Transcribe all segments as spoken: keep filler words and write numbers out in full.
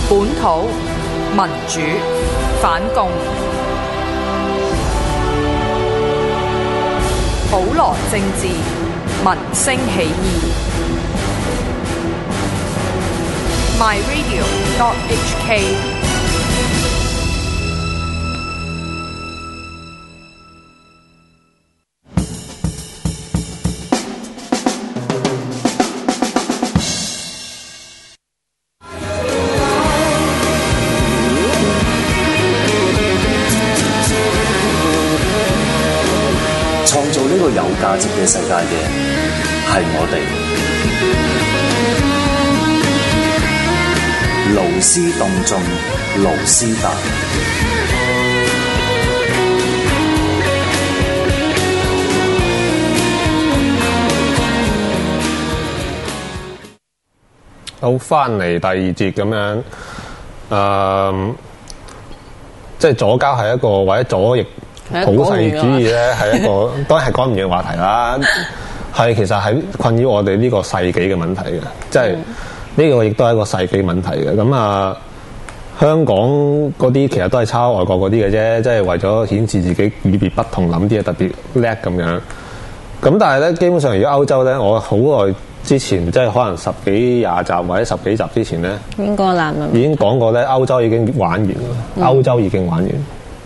本土民主反共，普羅政治民聲起義。My Radio dot H K。 創造呢個有價值嘅世界嘅係我哋。勞師動眾，勞師大。 好，翻嚟第二節咁樣，誒、嗯，即係左膠係一個或者左翼普世主義咧，係一個當然係講唔完嘅話題啦。係其實係困擾我哋呢個世紀嘅問題嘅，即係呢個亦都係一個世紀問題嘅。咁啊，香港嗰啲其實都係抄外國嗰啲嘅啫，即係為咗顯示自己與別不同，諗啲嘢特別叻咁樣。咁但係咧，基本上如果歐洲咧，我好耐之前即係可能十幾廿集或者十幾集之前咧， 英國男人已經講過咧，歐洲已經玩完啦，嗯、歐洲已經玩完。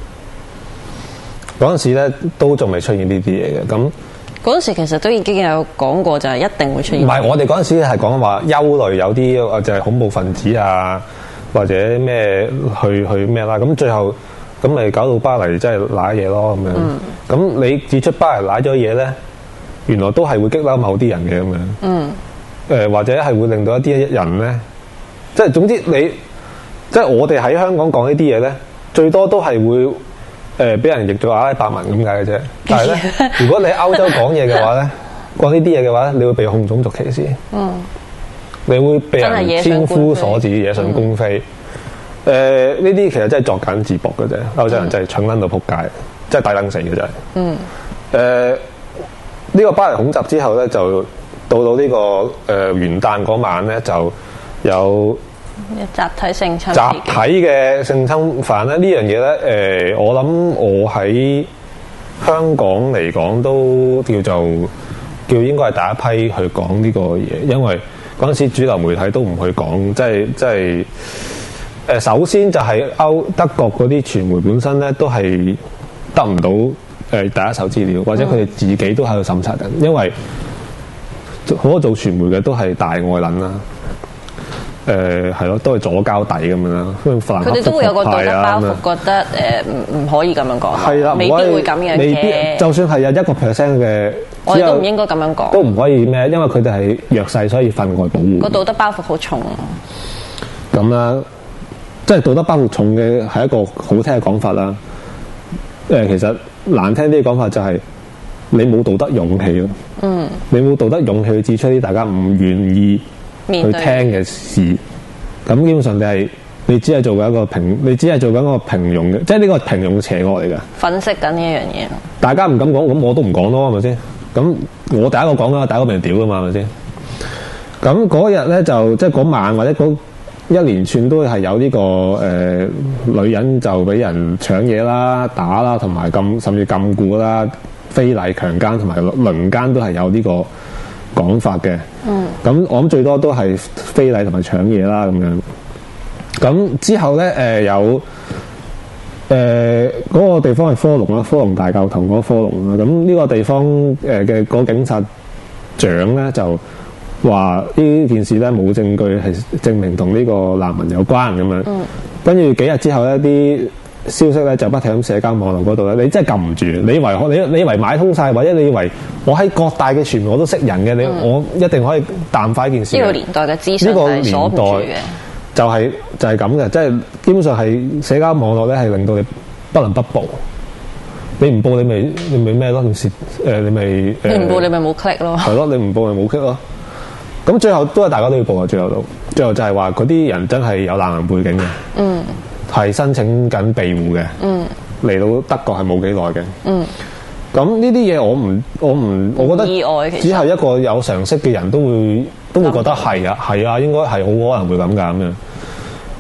嗰陣時咧都仲未出現呢啲嘢嘅，咁嗰陣時其實都已經有講過，就係一定會出現。 唔係，我哋嗰陣時係講話憂慮有啲就係恐怖分子啊，或者咩去去咩啦，咁最後咁咪搞到巴黎真係瀨嘢咯咁樣。咁、嗯、你指出巴黎瀨咗嘢咧，原來都係會激嬲某啲人嘅咁樣。嗯。誒、呃、或者係會令到一啲人咧，即係總之你即係我哋喺香港講呢啲嘢咧，最多都係會。誒俾、呃、人譯做阿拉伯文咁解嘅啫，但係咧，如果你喺歐洲講嘢嘅話咧，講呢啲嘢嘅話咧，你會被控種族歧視。嗯，你會被人千夫所指、野上公飛。誒呢啲其實真係作繭自縛嘅啫，歐洲人真係蠢撚到撲街，真係抵撚死嘅真係。嗯。誒呢、呃呢個巴黎恐襲之後咧，就到到呢、呢個誒、呃、元旦嗰晚咧，就有。 集體性侵， 集體嘅性侵犯咧，呢樣嘢咧，誒、呃，我諗我喺香港嚟講都叫做叫應該係第一批去講呢個嘢，因為嗰陣時主流媒體都唔去講，即係即係誒，首先就係歐德國嗰啲傳媒本身咧都係得唔到誒、呃、第一手資料，或者佢哋自己都喺度審查緊，因為好多做傳媒嘅都係大外撚啦。誒係咯，都係左膠底咁樣啦。佢哋都會有個道德包袱，覺得誒唔唔可以咁樣講。係啦，未必會咁樣嘅。未必，就算係有一個 percent 嘅，我哋都唔應該咁樣講。都唔可以咩？因為佢哋係弱勢，所以分外保護。個道德包袱好重啊！ 咁啦，即係道德包袱重嘅係一個好聽嘅講法啦。誒，其實難聽啲嘅講法就係你冇道德勇氣咯。嗯，你冇道德勇氣去指出啲大家唔願意去聽嘅事，咁基本上你係你只係做緊一個平，你只係做緊一個平庸嘅，即係呢個平庸嘅邪惡嚟㗎。 粉飾緊呢一樣嘢。大家唔敢講，咁我都唔講咯，係咪先？咁我第一個講啦，第一個俾人屌㗎嘛，係咪先？咁嗰日咧就即係嗰晚或者嗰一連串都係有呢、這個誒、呃、女人就俾人搶嘢啦、打啦，同埋禁甚至禁錮啦、非禮強姦同埋輪姦都係有呢、這個講法嘅，嗯，咁我諗最多都係非禮同埋搶嘢啦，咁樣。咁之後咧，誒、呃、有誒嗰、呃那個地方係科隆啦，科隆大教堂嗰個科隆啦。咁呢個地方誒嘅嗰警察長咧就話呢件事咧冇證據係證明同呢個難民有關咁樣。嗯，跟住幾日之後咧啲消息咧就不停喺社交網絡嗰度咧，你真係撳唔住。你以為你你以為買通晒，或者你以為我喺各大嘅傳媒我都識人嘅，你、嗯、我一定可以淡化一件事。 呢個年代嘅資訊係鎖唔住嘅， 就係、是、就係咁嘅，即係基本上係社交網絡咧係令到你不能不報。你唔報你咪你咪咩咯？你蝕誒你咪你唔報你咪冇 click 咯。 係咯，你唔報咪冇 click 咯。咁最後都係大家都要報啊！最後都最後就係話嗰啲人真係有難民背景嘅。嗯。係申請緊庇護嘅，嚟、嗯、到德國係冇幾耐嘅。嗯，咁呢啲嘢我唔，我唔，我覺得意外，只係一個有常識嘅人都會都會覺得係啊，係啊，應該係好可能會咁㗎咁樣。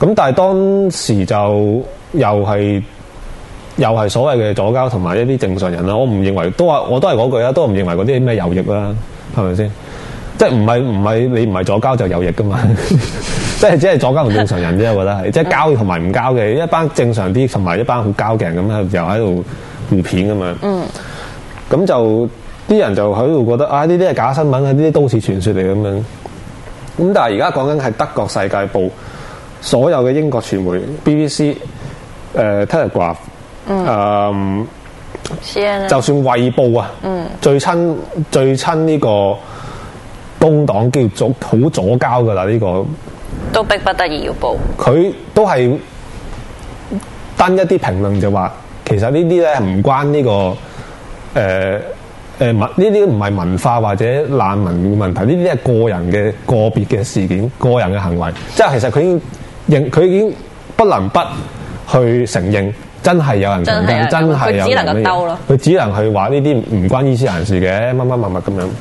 咁但係當時就又係又係所謂嘅左膠同埋一啲正常人啦。我唔認為都話我都係嗰句啦，都唔認為嗰啲咩右翼啦，係咪先？即係唔係唔係你唔係左膠就右翼噶嘛？即係只係左膠同正常人啫，我覺得係，即係膠同埋唔膠嘅一班正常啲，同埋一班好膠嘅人咁又喺度互片咁樣。嗯，咁就啲人就喺度覺得啊，呢啲係假新聞啊，呢啲都市傳說嚟咁樣。咁但係而家講緊係德國世界報，所有嘅英國傳媒 B B C、誒 Telegraph、嗯，誒，就算衛報啊，嗯，最親最親呢個工黨叫左好左膠噶啦，呢個都逼不得已要報。 佢都係登一啲評論就話，其實呢啲咧唔關呢個誒。誒文呢啲唔係文化或者難民嘅問題，呢啲係個人嘅個別嘅事件、個人嘅行為，即係其實佢已經認，佢已經不能不去承認，真係有人強姦，真係有人咩嘢，佢只能夠兜咯，佢只能去話呢啲唔關伊斯蘭事嘅，乜乜乜乜咁樣。誒、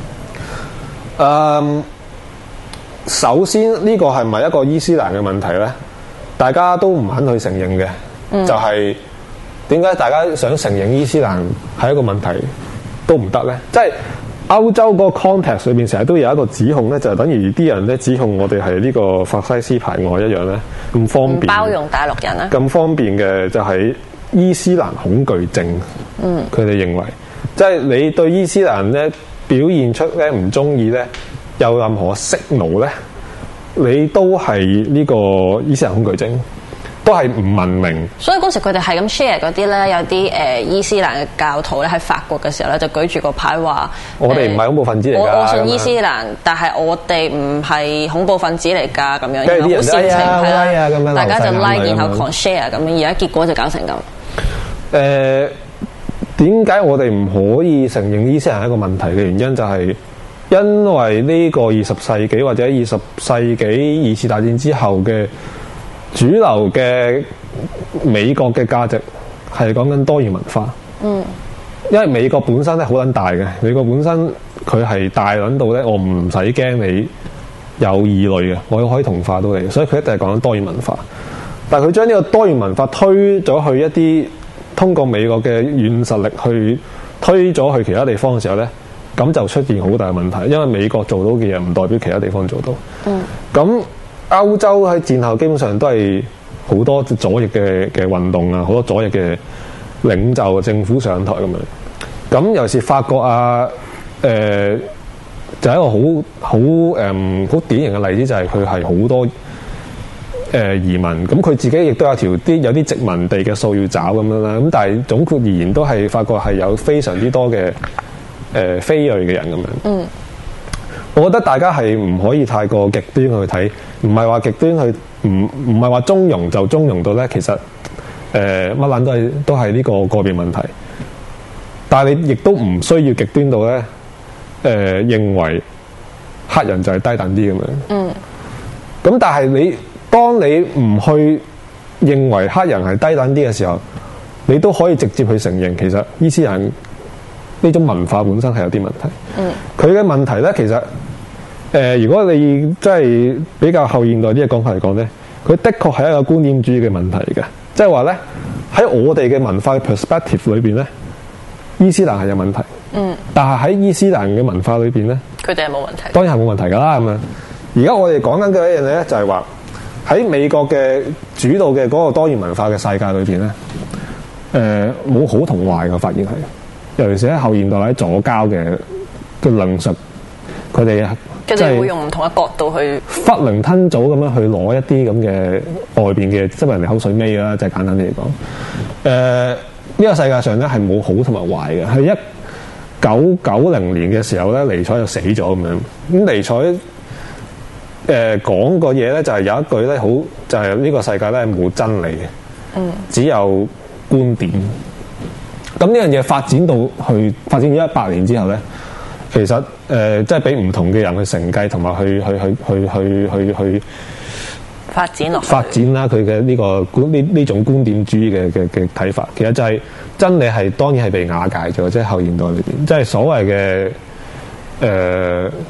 嗯，首先呢、呢個係咪一個伊斯蘭嘅問題咧？大家都唔肯去承認嘅、嗯，就係點解大家想承認伊斯蘭係一個問題？都唔得咧，即係歐洲嗰個 context 裏邊成日都有一個指控咧，就係、等於啲人咧指控我哋係呢個法西斯排外一樣咧，咁方便包容大陸人啊，咁方便嘅就係伊斯蘭恐懼症。嗯，佢哋認為，即係你對伊斯蘭咧表現出咧唔中意咧，有任何 signal 咧，你都係呢個伊斯蘭恐懼症。都係唔文明，所以嗰時佢哋係咁 share 嗰啲咧，有啲誒、呃、伊斯蘭嘅教徒咧喺法國嘅時候咧，就舉住個牌話：我哋唔係恐怖分子嚟㗎。我我信伊斯蘭，但係我哋唔係恐怖分子嚟㗎，咁樣。跟住啲人煽情係啦，咁樣大家就 like 然後狂 share 咁樣，而家結果就搞成咁。誒、呃，點解我哋唔可以承認伊斯蘭係一個問題嘅原因，就係因為呢個二十世紀或者二十世紀二次大戰之後嘅。主流嘅美國嘅價值係講緊多元文化，嗯，因為美國本身咧好撚大嘅，美國本身佢係大撚到咧，我唔使驚你有異類嘅，我可以同化到你，所以佢一定係講緊多元文化。但係佢將呢個多元文化推咗去一啲通過美國嘅軟實力去推咗去其他地方嘅時候咧，咁就出現好大嘅問題，因為美國做到嘅嘢唔代表其他地方做到，嗯，咁。歐洲喺戰後基本上都係好多左翼嘅嘅運動啊，好多左翼嘅領袖政府上台咁樣。咁尤其是法國啊，誒、呃、就係、是、一個好好誒好典型嘅例子，就係佢係好多誒、呃、移民。咁佢自己亦都有條啲有啲殖民地嘅數要找咁樣啦。咁但係總括而言，都係法國係有非常之多嘅誒、呃、非裔嘅人咁樣。嗯。我覺得大家係唔可以太過極端去睇，唔係話極端去，唔唔係話中庸就中庸到咧。其實誒乜撚都係都係呢個個別問題，但係你亦都唔需要極端到咧誒、呃、認為黑人就係低等啲咁樣。嗯。咁但係你當你唔去認為黑人係低等啲嘅時候，你都可以直接去承認其實伊斯蘭呢種文化本身係有啲問題。嗯。佢嘅問題咧，其實誒、呃，如果你即係比較後現代啲嘅講法嚟講咧，佢的確係一個觀點主義嘅問題嚟嘅。即係話咧，喺我哋嘅文化嘅 perspective 裏邊咧，伊斯蘭係有問題。嗯。但係喺伊斯蘭嘅文化裏邊咧，佢哋係冇問題。當然係冇問題㗎啦。咁樣，而家我哋講緊嘅一樣嘢咧，就係話喺美國嘅主導嘅嗰個多元文化嘅世界裏邊咧，誒、呃，冇好同壞嘅發現係。尤其是喺後現代喺左膠嘅嘅論述，佢哋即係會用唔同嘅角度去囫圇吞棗咁樣去攞一啲咁嘅外邊嘅，即係人哋口水尾啦，就係、是、簡單啲嚟講。誒、呃，呢、這個世界上咧係冇好同埋壞嘅。喺一九九零年嘅時候咧，尼采就死咗咁樣。咁尼采誒講個嘢咧，就係、是、有一句咧，好就係、是、呢個世界咧冇真理嘅，嗯，只有觀點。咁呢樣嘢發展到去發展咗一百年之後咧，其實誒即係俾唔同嘅人去承繼同埋去去去去去去去發展落發展啦。佢嘅呢個觀呢呢種觀點主義嘅嘅嘅睇法，其實就係真理係當然係被瓦解咗，即係後現代裏邊，即係所謂嘅誒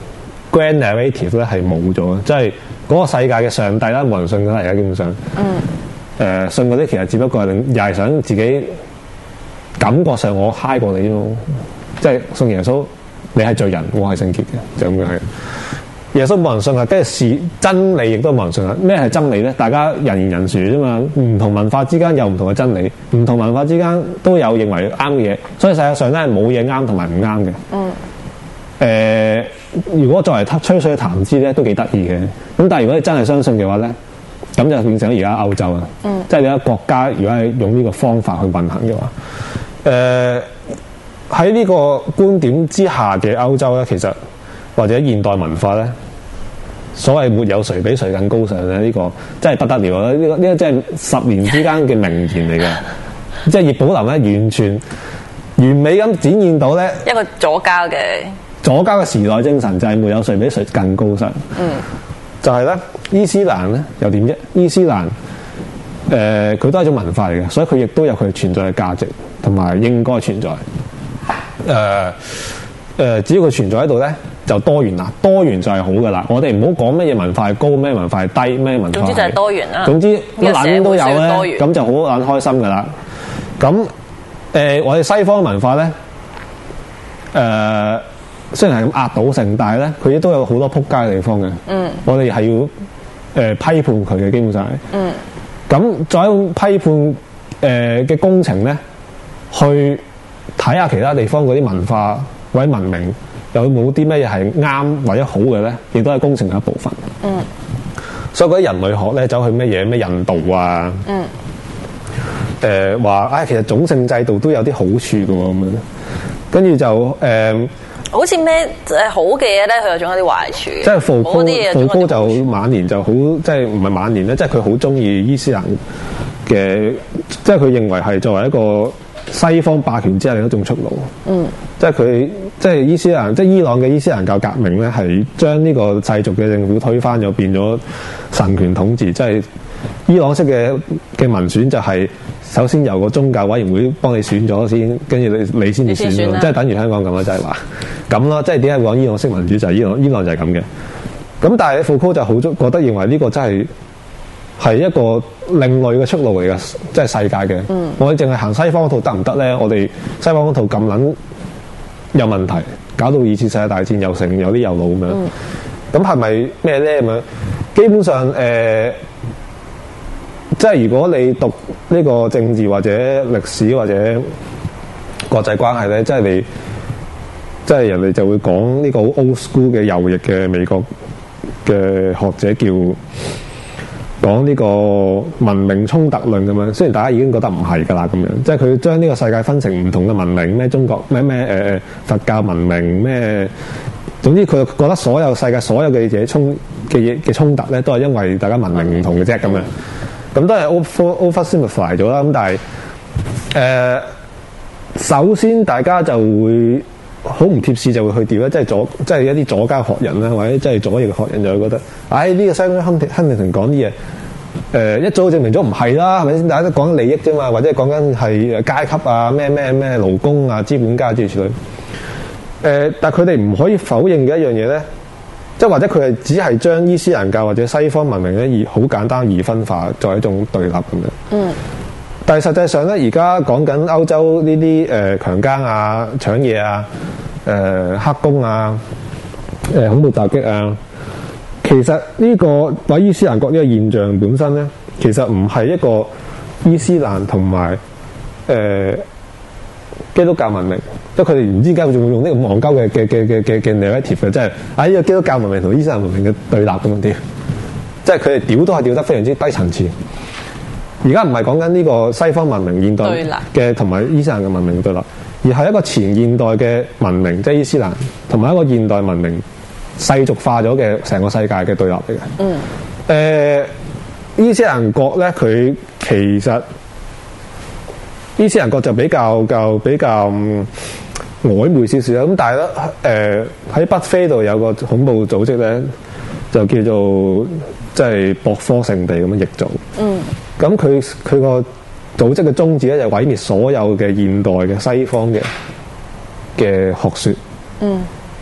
grand narrative 咧係冇咗，即係嗰個世界嘅上帝啦，冇人信㗎啦，而家基本上。嗯。誒、呃，信嗰啲其實只不過係又係想自己感覺上我 high 過你啫嘛，即係信耶穌，你係罪人，我係聖潔嘅，就咁樣係。耶穌冇人信啊，跟住是真理亦都冇人信啊。咩係真理咧？大家人言人殊啫嘛，唔同文化之間有唔同嘅真理，唔同文化之間都有認為啱嘅嘢，所以世界上咧係冇嘢啱同埋唔啱嘅。嗯。誒、呃，如果作為吹水談資咧，都幾得意嘅。咁但係如果你真係相信嘅話咧，咁就變成而家歐洲啊。嗯。即係你一個國家，如果係用呢個方法去運行嘅話，誒、呃，喺呢個觀點之下嘅歐洲咧，其實。或者現代文化咧，所謂沒有誰比誰更高尚咧，呢、這個真係不得了啦！呢、這個呢、這個真係十年之間嘅名言嚟嘅，即係葉寶林咧完全完美咁展現到咧一個左膠嘅左膠嘅時代精神，就係沒有誰比誰更高尚。嗯，就係咧伊斯蘭咧又點啫？伊斯蘭誒佢、呃、都係一種文化嚟嘅，所以佢亦都有佢存在嘅價值同埋應該存在。誒、呃、誒、呃，只要佢存在喺度咧。就多元啦，多元就係好噶啦。我哋唔好講乜嘢文化係高，咩文化係低，咩文化。總之就係多元啦。總之乜撚都有咧，咁就好撚開心噶啦。咁誒、呃，我哋西方文化咧，誒、呃、雖然係咁壓倒性，但係咧佢亦都有好多撲街嘅地方嘅。嗯。我哋係要誒、呃、批判佢嘅，基本上係。嗯。咁再用批判誒嘅、呃、工程咧，去睇下其他地方嗰啲文化或者文明。有冇啲咩嘢係啱或者好嘅咧？亦都係工程嘅一部分。嗯。所以嗰啲人類學咧，走去咩嘢咩印度啊？嗯。誒話，唉、哎，其實種姓制度都有啲好處嘅喎，咁樣。跟住就誒。呃、好似咩誒好嘅嘢咧，佢又仲有啲壞處。即係傅高，傅高就晚年就好，即係唔係晚年咧？即係佢好中意伊斯蘭嘅，即係佢認為係作為一個西方霸權之下另一種出路。嗯。即係佢，即係伊斯蘭，即係伊朗嘅伊斯蘭教革命咧，係將呢個世俗嘅政府推翻咗，變咗神權統治。即係伊朗式嘅嘅民選就係首先由個宗教委員會幫你選咗先，跟住你你先至選咯，即係等於香港咁啦，就係話咁咯。即係點解講伊朗式民主就係伊朗，伊朗就係咁嘅。咁但係傅高就好覺得認為呢個真係係一個另類嘅出路嚟嘅，即係世界嘅。嗯、我哋淨係行西方嗰套得唔得咧？我哋西方嗰套咁撚有問題，搞到二次世界大戰又成有啲右腦咁樣，咁係咪咩咧咁樣？基本上誒、呃，即係如果你讀呢個政治或者歷史或者國際關係咧，即係你，即係人哋就會講呢個 old school 嘅右翼嘅美國嘅學者叫講呢個文明衝突論咁樣，雖然大家已經覺得唔係㗎啦咁樣，即係佢將呢個世界分成唔同嘅文明，咩中國咩咩誒佛教文明咩，總之佢覺得所有世界所有嘅嘢衝嘅嘢嘅衝突咧，都係因為大家文明唔同嘅啫咁樣，咁都係 over over simplify 咗啦。咁但係誒、呃，首先大家就會好唔貼士就會去調咧，即係左即係一啲左膠學人啦，或者即係左翼嘅學人就會覺得，唉、哎、呢、這個西方亨亨廷頓講啲嘢，誒、呃、一早證明咗唔係啦，係咪先？大家都講緊利益啫嘛，或者講緊係階級啊，咩咩咩勞工啊，資本家諸如此類。誒、呃，但係佢哋唔可以否認嘅一樣嘢咧，即係或者佢係只係將伊斯蘭教或者西方文明咧，以好簡單二分化作為一種對立咁樣。嗯。但係實際上咧，而家講緊歐洲呢啲誒強姦啊、搶嘢啊、誒、呃、黑工啊、誒、呃、恐怖襲擊啊，其實呢個或伊斯蘭國呢個現象本身咧，其實唔係一個伊斯蘭同埋誒基督教文明，即係佢哋唔知點解仲會用呢個戇鳩嘅嘅嘅嘅嘅嘅 narrative 嘅，即係啊呢個基督教文明同伊斯蘭文明嘅對立咁樣啲，即係佢哋屌都係屌得非常之低層次。而家唔係講緊呢個西方文明現代嘅同埋伊斯蘭嘅文明嘅對立，而係一個前現代嘅文明，即係伊斯蘭，同埋一個現代文明世俗化咗嘅成個世界嘅對立嚟嘅。嗯。誒、呃，伊斯蘭國咧，佢其實伊斯蘭國就比較較比較曖昧少少啦。咁但係咧，誒喺北非度有個恐怖組織咧，就叫做即係博科聖地咁樣譯做。嗯。咁佢佢個組織嘅宗旨咧，就毀滅所有嘅現代嘅西方嘅嘅學說。嗯。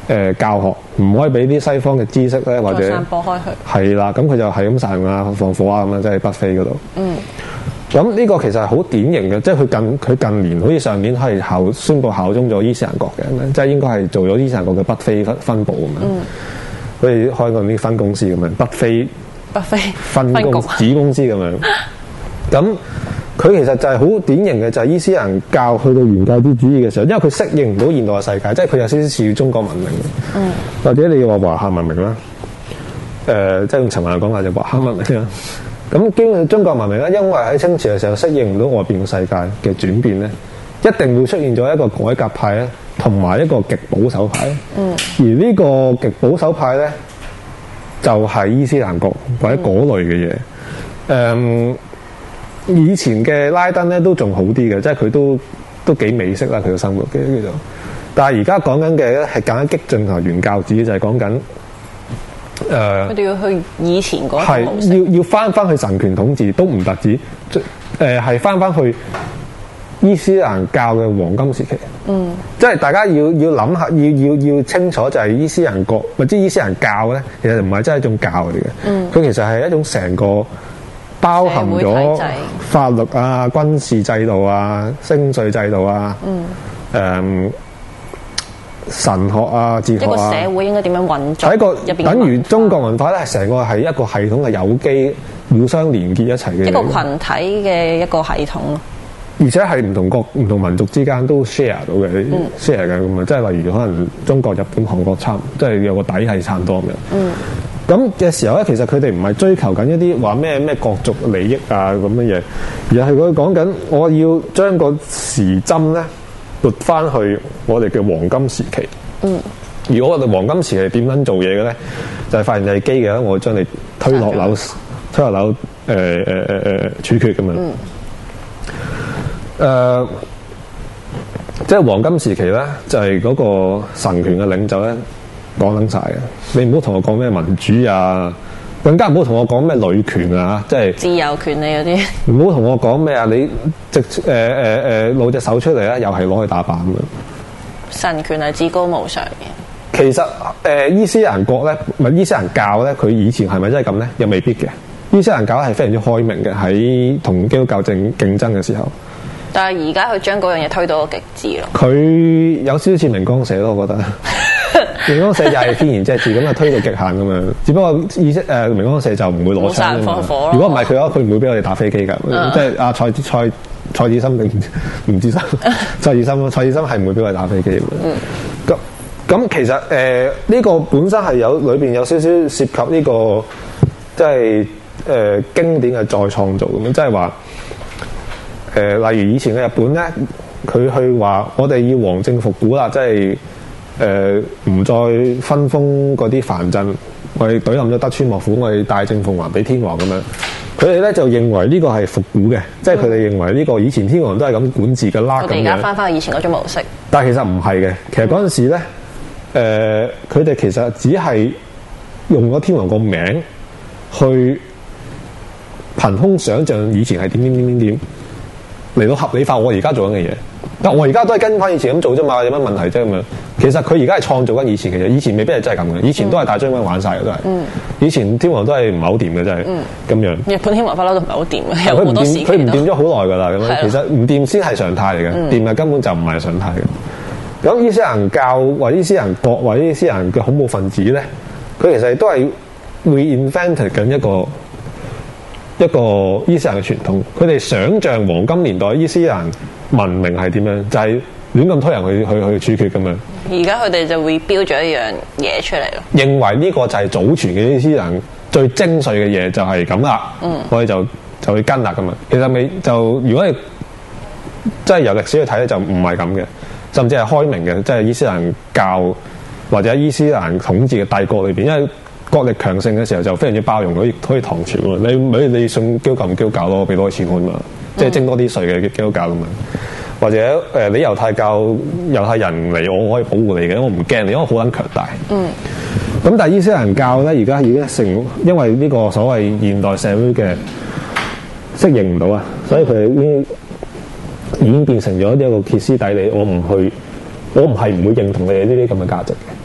誒教學，唔可以俾啲西方嘅知識咧，或者散播開去。 係啦，咁佢就係咁殺人啊、放火啊咁樣，即係北非嗰度。嗯。咁呢個其實係好典型嘅，即係佢近佢近年好似上年係效宣布效忠咗伊斯蘭國嘅，即係應該係做咗伊斯蘭國嘅北非分分部咁樣。嗯。好似開個啲分公司咁樣，北非北非分公子公司咁樣。咁佢其實就係好典型嘅，就係伊斯蘭教去到原教旨主義嘅時候，因為佢適應唔到現代嘅世界，即係佢有少少似中國文明嘅，嗯、或者你話華夏文明啦，誒、呃，即係用陳文嚟講下就華夏文明啦。咁基本上中國文明咧，因為喺清朝嘅時候適應唔到外邊嘅世界嘅轉變咧，一定會出現咗一個改革派咧，同埋一個極保守派。嗯、而呢個極保守派咧，就係、是、伊斯蘭國或者嗰類嘅嘢，誒、嗯。以前嘅拉登咧都仲好啲嘅，即係佢都都幾美式啦，佢嘅生活嘅叫做。但係而家講緊嘅咧係更加激進同原教旨，就係講緊誒。佢、呃、 哋要去以前嗰係要要翻翻去神權統治都唔特止，誒係翻翻去伊斯蘭教嘅黃金時期。嗯，即係大家要要諗下，要要要清楚就係伊斯蘭國或者伊斯蘭教咧，其實唔係真係一種教嚟嘅。嗯，佢其實係一種成個。包含咗法律啊、軍事制度啊、升稅制度啊、嗯嗯、神學啊、哲學啊，一個社會應該點樣運作？ 係一個等於中國文化咧，係成個係一個系統，係有機互相連結一齊嘅一個群體嘅一個系統。 而且係唔同國、唔同民族之間都 share 到嘅、嗯、share 嘅咁啊，即係例如可能中國、日本、韓國差唔多，即係有個底係差唔多咁樣。嗯。咁嘅時候咧，其實佢哋唔係追求緊一啲話咩咩國族利益啊咁嘅嘢，而係佢講緊我要將個時針咧撥翻去我哋嘅黃金時期。嗯。如果我哋黃金時期點樣做嘢嘅咧，就係、是、發現你係基嘅，我會將你推落樓，推落樓誒誒誒誒處決咁樣。嗯。誒、呃，即係黃金時期咧，就係、是、嗰個神權嘅領袖咧。講撚晒嘅，你唔好同我講咩民主啊，更加唔好同我講咩女權啊，即係自由權利嗰啲。 唔好同我講咩啊，你直誒誒誒露隻手出嚟咧，又係攞去打靶咁樣。 神權係至高無上嘅。 其實誒、呃、伊斯蘭國咧，唔係伊斯蘭教咧，佢以前係咪真係咁咧？又未必嘅。伊斯蘭教係非常之開明嘅，喺同基督教正競爭嘅時候。 但係而家佢將嗰樣嘢推到個極致咯。 佢有少少似明光社咯，我覺得。明光社就係天然隻字咁啊，推到極限咁樣。只不過意識誒明光社就唔會攞槍。如果唔係佢嘅話，佢唔會俾我哋打飛機㗎。Uh. 即係阿蔡蔡蔡子森定唔知森蔡子森咯，蔡子森係唔會俾我哋打飛機嘅。咁咁、嗯、其實誒呢、呃這個本身係有裏邊有少少涉及呢、這個即係誒經典嘅再創造咁樣，即係話誒例如以前嘅日本咧，佢去話我哋要皇政復古啦，即係。誒唔、呃、再分封嗰啲藩鎮，我哋懟冧咗德川幕府，我哋大政奉還俾天皇咁樣。佢哋咧就認為呢個係復古嘅，嗯、即係佢哋認為呢個以前天皇都係咁管治嘅啦。咁樣。我哋而家翻返去以前嗰種模式。但係其實唔係嘅，其實嗰陣時咧，誒佢哋其實只係用咗天皇個名去憑空想像以前係點點點點點嚟到合理化我而家做緊嘅嘢。但我而家都係跟翻以前咁做啫嘛，有乜問題啫咁樣？其實佢而家係創造緊以前嘅嘢，以前未必係真係咁嘅，以前都係大將軍玩晒嘅都係。嗯、以前天皇都係唔係好掂嘅，真係咁、嗯、樣。日本天皇不嬲都唔係好掂嘅，有好多時期都。佢唔掂咗好耐㗎啦，咁樣的其實唔掂先係常態嚟嘅，掂係、嗯、根本就唔係常態嘅。咁伊斯蘭教或者伊斯蘭國或者伊斯蘭嘅恐怖分子咧，佢其實都係 reinvent 緊一個一個伊斯蘭嘅傳統。佢哋想像黃金年代伊斯蘭文明係點樣？就係、是、亂咁推人去去去處決咁樣。而家佢哋就會標咗一樣嘢出嚟咯。認為呢個就係祖傳嘅伊斯蘭最精髓嘅嘢，就係咁啦。嗯，我哋就就去跟啦咁啊。其實未就如果你即係由歷史去睇咧，就唔係咁嘅，甚至係開明嘅，即係伊斯蘭教或者伊斯蘭統治嘅帝國裏邊，因為國力強盛嘅時候就非常之包容，可以可以唐朝啊。你你你信基督教唔基督教咯，俾多啲錢我嘛。即係徵多啲稅嘅基督教咁樣，或者誒、呃、你猶太教猶太人嚟，我可以保護你嘅，我唔驚你，因為我好撚強大。嗯。咁但係伊斯蘭教咧，而家已經成，因為呢個所謂現代社會嘅適應唔到啊，所以佢哋已經已經變成咗一個歇斯底里，我唔去，我唔係唔會認同你哋呢啲咁嘅價值嘅。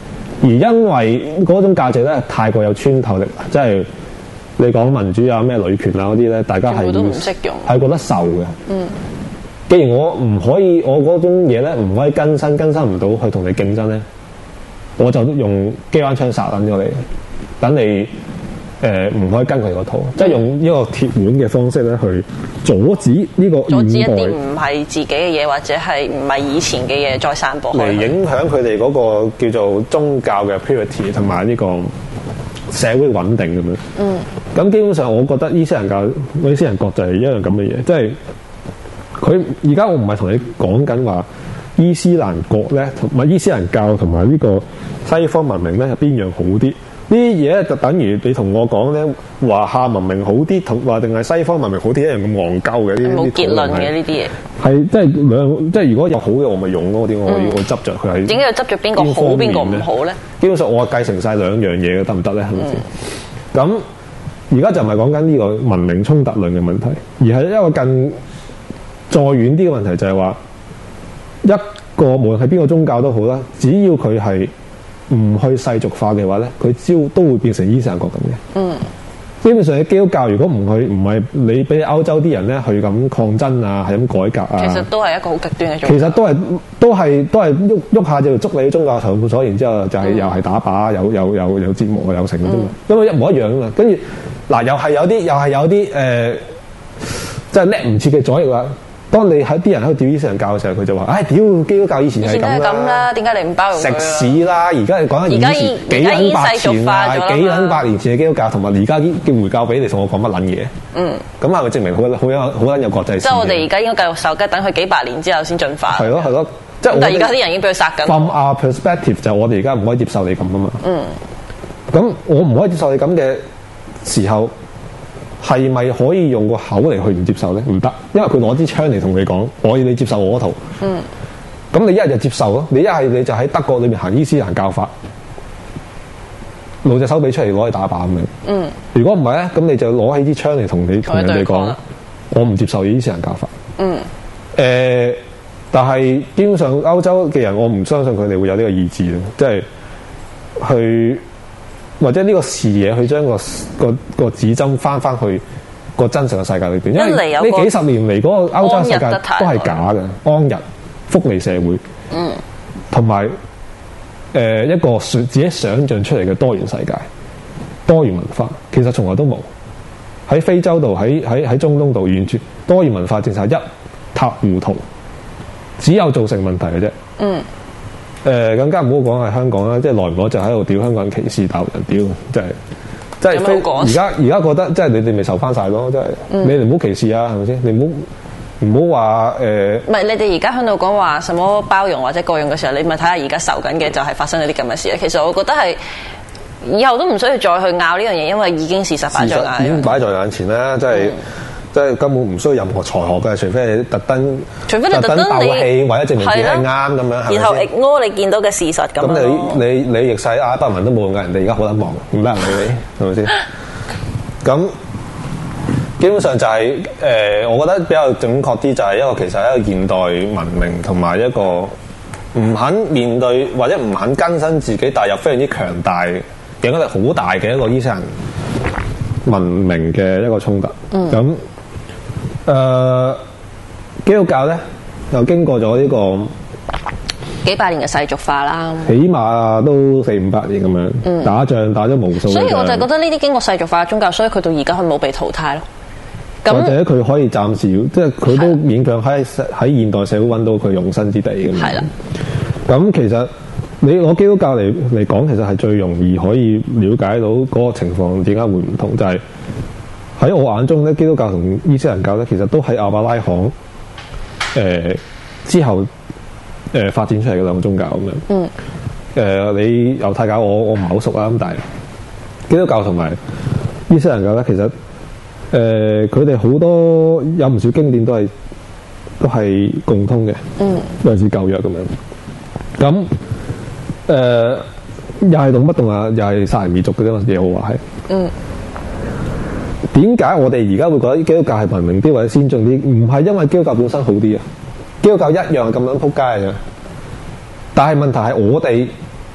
而因為嗰種價值咧太過有穿透力，即係你講民主啊、咩女權啊嗰啲咧，大家係都唔識用， 係覺得受嘅。 嗯。 既然我唔可以，我嗰種嘢咧唔可以更新，更新唔到去同你競爭咧，我就用機關槍殺撚咗你，等你誒唔可以跟佢嗰套，即係用呢個鐵腕嘅方式咧去阻止呢個阻止一啲唔係自己嘅嘢，或者係唔係以前嘅嘢再散播嚟影響佢哋嗰個叫做宗教嘅 purity 同埋呢個社會穩定咁樣。嗯。咁基本上，我覺得伊斯蘭教、伊斯蘭國就係一樣咁嘅嘢，即係。佢而家我唔係同你講緊話伊斯蘭國咧，同埋伊斯蘭教同埋呢個西方文明咧，係邊樣好啲？呢啲嘢就等於你同我講咧，華夏文明好啲，同話定係西方文明好啲一樣咁戇鳩嘅。呢啲冇結論嘅呢啲嘢。 係即係兩，即係如果有好嘅，我咪用咯。點解我要我執着佢係？ 點解要執着邊個好邊個唔好咧？ 基本上我係繼承晒兩樣嘢嘅，得唔得咧？係咪先？咁而家就唔係講緊呢個文明衝突論嘅問題，而係一個更再遠啲嘅問題就係話，一個無論係邊個宗教都好啦，只要佢係唔去世俗化嘅話咧，佢朝都會變成伊斯蘭國咁嘅。嗯，基本上嘅基督教如果唔去，唔係你俾歐洲啲人咧去咁抗爭啊，係咁改革啊， 其實都係一個好極端嘅宗教。 其實都係都係都係喐喐下就捉你宗教場所，然之後就係、是嗯、又係打靶，有有有有節目有成嘅啫嘛，因為一模一樣啊嘛。跟住嗱，又係有啲又係有啲誒，即係叻唔切嘅左翼啦。當你喺啲人喺度屌伊斯蘭教嘅時候，佢就話：唉、哎，屌基督教以前係咁啦，點解你唔包容佢？ 食屎啦！而家你講緊以前幾撚百前啊，幾撚百年前嘅基督教，同埋而家嘅回教俾你同我講乜撚嘢？嗯，咁係咪證明好好有好撚有國際視野？ 即係我哋而家應該繼續受吉，等佢幾百年之後先進化。 係咯係咯，即係但係而家啲人已經俾佢殺緊。 From our perspective 就我哋而家唔可以接受你咁啊嘛。嗯，咁我唔可以接受你咁嘅時候。係咪可以用個口嚟去唔接受咧？唔得，因為佢攞支槍嚟同你講，我要你接受我嗰套。嗯。咁你一係就接受咯，你一係你就喺德國裏面行伊斯蘭教法，露隻手臂出嚟攞去打靶咁樣。嗯。如果唔係咧，咁你就攞起支槍嚟同你同人哋講，我唔接受伊斯蘭教法。嗯。誒、呃，但係基本上歐洲嘅人，我唔相信佢哋會有呢個意志咯，即係去。或者呢個視野去將個個個指針翻翻去個真實嘅世界裏邊，因為呢幾十年嚟嗰個歐洲世界都係假嘅，安逸福利社會，嗯，同埋誒一個自己想象出嚟嘅多元世界、多元文化，其實從來都冇喺非洲度、喺喺喺中東度，完全多元文化政策一塌糊塗，只有造成問題嘅啫，嗯。誒、呃、更加唔好講係香港啦，即係耐唔耐就喺度屌香港人歧視大陸人屌，即係即係而家而家覺得即係你哋咪受翻晒咯，即係、嗯、你哋唔好歧視啊，係咪先？你唔好唔好話誒。唔係你哋而家喺度講話什麼包容或者各樣嘅時候，你咪睇下而家受緊嘅就係發生嗰啲咁嘅事咧。其實我覺得係以後都唔需要再去拗呢樣嘢，因為已經事實擺在眼，已經擺在眼前啦，即係。嗯即係根本唔需要任何才學嘅，除非你特登，除非你特登鬥氣，或者證明自己係啱咁樣，然後 ignore 你見到嘅事實咁。咁你你你逆勢阿伯文都冇用㗎，人哋而家好撚忙，唔得人理你，係咪先？咁基本上就係、是、誒、呃，我覺得比較準確啲就係一個其實係一個現代文明同埋一個唔肯面對或者唔肯更新自己，但係又非常之強大、影響力好大嘅一個伊斯蘭文明嘅一個衝突。嗯。咁誒、呃，基督教咧又經過咗呢個幾百年嘅世俗化啦，起碼都四五百年咁樣、嗯，打仗打咗無數。所以我就覺得呢啲經過世俗化嘅宗教，所以佢到而家佢冇被淘汰咯。或者佢可以暫時，即係佢都勉強喺喺現代社會揾到佢容身之地咁樣。係啦。咁其實你攞基督教嚟嚟講，其實係最容易可以了解到嗰個情況點解會唔同，就係、是。喺我眼中咧，基督教同伊斯蘭教咧，其實都喺亞伯拉罕誒、呃、之後誒、呃、發展出嚟嘅兩個宗教咁樣。嗯。誒、呃，你猶太教我我唔係好熟啦，咁但係基督教同埋伊斯蘭教咧，其實誒佢哋好多有唔少經典都係都係共通嘅。嗯。類似舊約咁樣。咁誒、呃、又係動不動啊，又係殺人滅族嘅啫嘛，耶和華係。嗯。點解我哋而家會覺得基督教係文明啲或者先進啲？唔係因為基督教本身好啲啊，基督教一樣咁樣撲街嘅。但係問題係我哋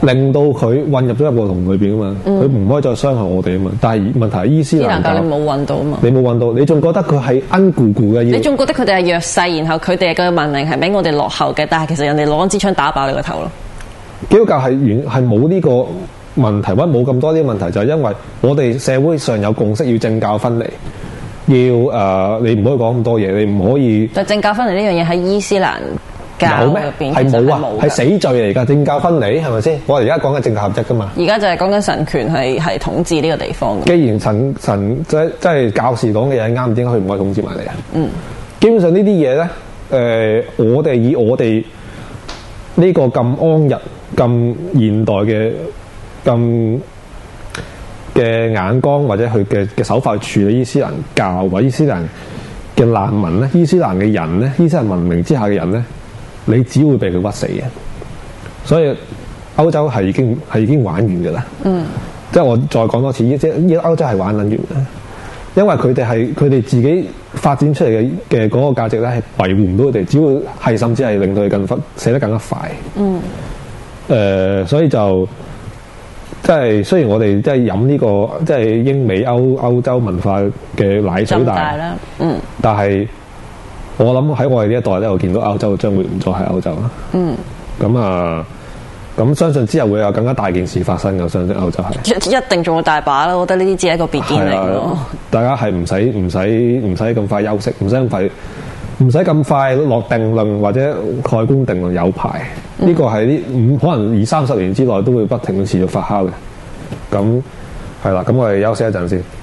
令到佢混入咗入個籠裏邊啊嘛，佢唔、嗯、可以再傷害我哋啊嘛。但係問題係伊斯蘭教你冇混到啊嘛，你冇混到，你仲覺得佢係恩固固嘅？你仲覺得佢哋係弱勢，然後佢哋嘅文明係比我哋落後嘅，但係其實人哋攞支槍打爆你個頭咯。基督教係完係冇呢個問題，或者冇咁多啲問題，就係、是、因為我哋社會上有共識，要政教分離，要誒、呃、你唔可以講咁多嘢，你唔可以。但政教分離呢樣嘢喺伊斯蘭有咩？係冇啊，係死罪嚟㗎。政教分離係咪先？我哋而家講緊政教合一㗎嘛。而家就係講緊神權係係統治呢個地方。既然神神即即係教士講嘅嘢啱，點解佢唔可以統治埋你啊？嗯，基本上呢啲嘢咧，誒、呃，我哋以我哋呢個咁安逸、咁現代嘅、咁嘅眼光或者佢嘅嘅手法去處理伊斯蘭教或者伊斯蘭嘅難民咧，伊斯蘭嘅人咧，伊斯蘭文明之下嘅人咧。你只會被佢屈死嘅，所以歐洲係已經係已經玩完嘅啦。嗯，即係我再講多次，即係依歐洲係玩撚完嘅，因為佢哋係佢哋自己發展出嚟嘅嘅嗰個價值咧，係維護唔到佢哋，只會係甚至係令到佢更死得更加快。嗯，誒、呃，所以就即係雖然我哋即係飲呢個即係英美歐歐洲文化嘅奶水大啦，嗯，但係。我諗喺我哋呢一代咧，我見到歐洲將會唔再係歐洲啦。嗯，咁啊，咁相信之後會有更加大件事發生嘅。相信歐洲係一定仲有大把啦。我覺得呢啲只係一個別件嚟咯。大家係唔使唔使唔使咁快休息，唔使咁快唔使咁快落定論或者蓋棺定論有排。呢、嗯、個係呢五可能二三十年之內都會不停持續發酵嘅。咁係啦，咁我哋休息一陣先。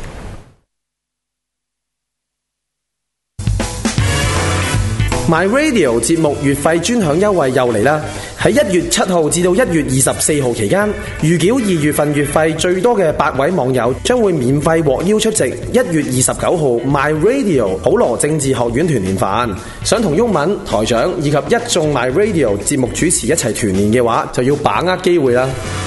My Radio 節目月費專享優惠又嚟啦！喺一月七號至到一月二十四號期間，預繳二月份月費最多嘅八位網友將會免費獲邀出席一月二十九號 My Radio 普羅政治學院團年飯。想同毓民台長以及一眾 My Radio 節目主持一齊團年嘅話，就要把握機會啦！